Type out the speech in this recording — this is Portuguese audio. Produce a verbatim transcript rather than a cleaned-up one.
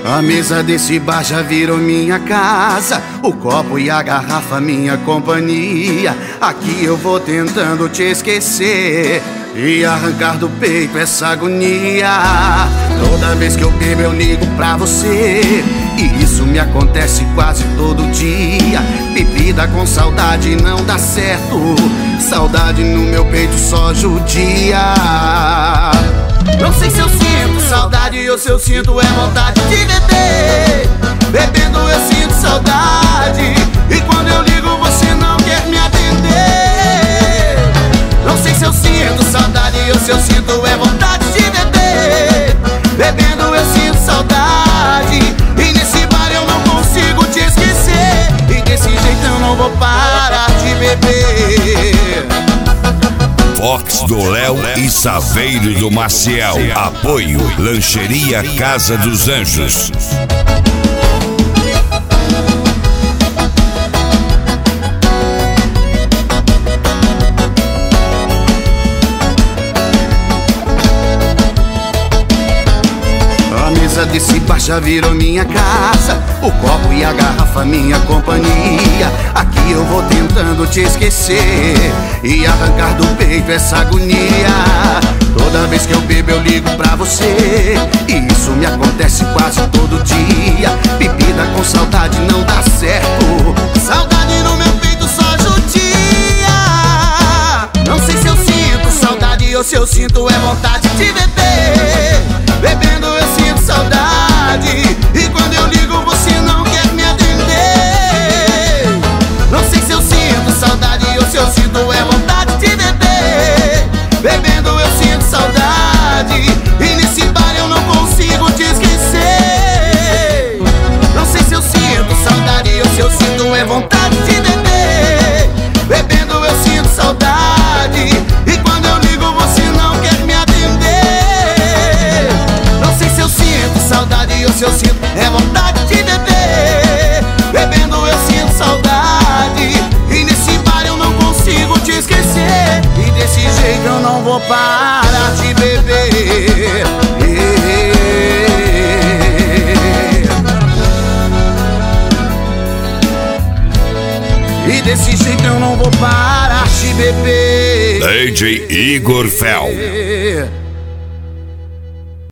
A mesa desse bar já virou minha casa, o copo e a garrafa minha companhia. Aqui eu vou tentando te esquecer e arrancar do peito essa agonia. Toda vez que eu bebo eu ligo pra você, e isso me acontece quase todo dia. Bebida com saudade não dá certo, saudade no meu peito só judia. Não sei se eu sinto saudade ou se eu sinto é vontade de beber. Bebendo eu sinto saudade, e quando eu ligo você não quer me atender. Não sei se eu sinto saudade ou se eu sinto é vontade de beber. Bebendo eu sinto saudade, e nesse bar eu não consigo te esquecer, e desse jeito eu não vou parar de beber. Fox do Léo e Saveiro do Maciel. Apoio Lancheria Casa dos Anjos. A mesa desse bar já virou minha casa, o copo e a garrafa minha companhia. Aqui eu vou tentando te esquecer e arrancar do peito essa agonia. Toda vez que eu bebo eu ligo pra você, e isso me acontece quase todo dia. Bebida com saudade não dá certo, saudade no meu peito só judia. Não sei se eu sinto saudade ou se eu sinto é vontade de beber. Bebendo eu sinto saudade, e quando eu ligo você não quer me atender. Não sei se eu sinto saudade ou se eu sinto é vontade de beber. Bebendo eu sinto saudade, e nesse bar eu não consigo te esquecer. Não sei se eu sinto saudade ou se eu sinto é vontade de beber. Bebendo eu sinto saudade, e quando eu ligo você não quer me atender. Não sei se eu sinto saudade ou se eu sinto é vontade de beber. Bebendo eu sinto saudade, e nesse bar eu não consigo te esquecer, e desse jeito eu não vou parar de beber. E desse jeito eu não vou parar de beber. D J Igor Fel.